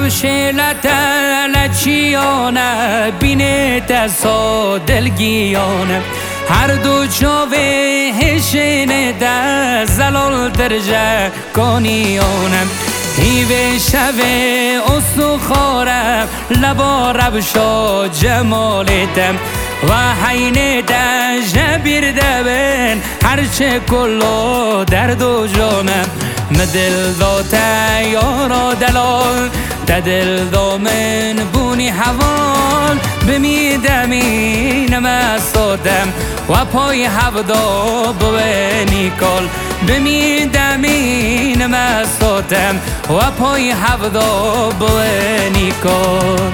ربشلت لچیانه بینه سا دلگیانه هر دو چاوه هشنه ده زلال درجه کانیانه هیوه شوه اصو خاره لبا ربشا جمالتم و حینه ده جبیر دبن هرچه کلو درد و جانم مدل داته یارا دلال دل دامن بونی حوال بمیدمی نمستادم و پای هفدا بونی کال بمیدمی نمستادم و پای هفدا بونی کال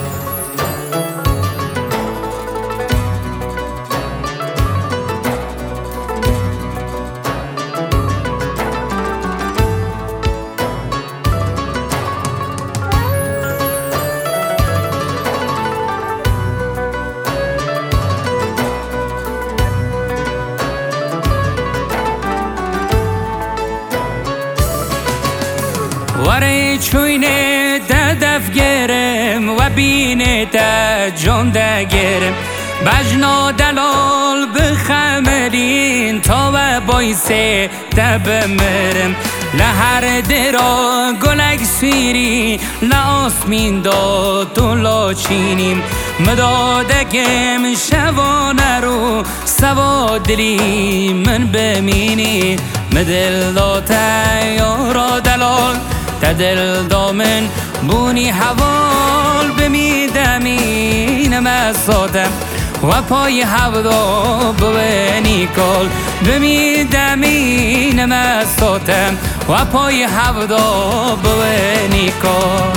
وره چوینه دف گرم و بینه تا جان دگرم بجنا دلال بخمرین تا و بایسه دبمرم لهر درا گلک سیری لاسمین داد و لاچینیم مدادکم شوانه رو سوادری من بمینی مدل داته یارا دلال دل دامن بونی حوال بمیدمی نمستادم و پای هفدا بونی کال بمیدمی نمستادم و پای هفدا بونی کال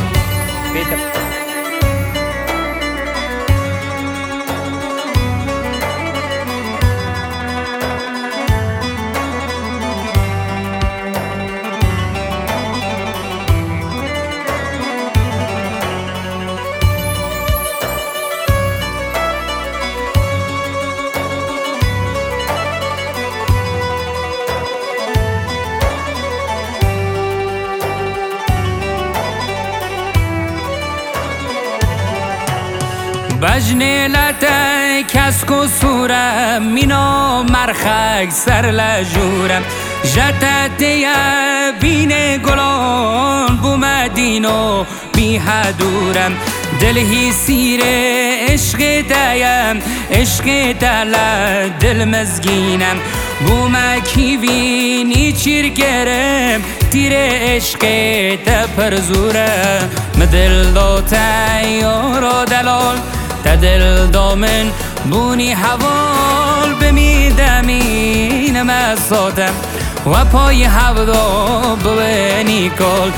بجنه لته کسک و سورم مینا مرخک سر لجورم جتته بین گلان بومدین و بیهدورم دلهی سیر عشق دیم عشق دل دل مزگینم بومکی وینی چیر گرم تیر عشق تپرزورم مدل داته یارا دلال دل دامن بونی حوال بمیدمی نمستادم و پای هفدا بونی کال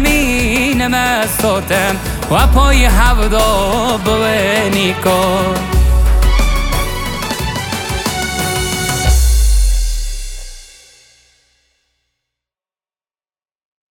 بمیدمی نمستادم و پای هفدا بونی کال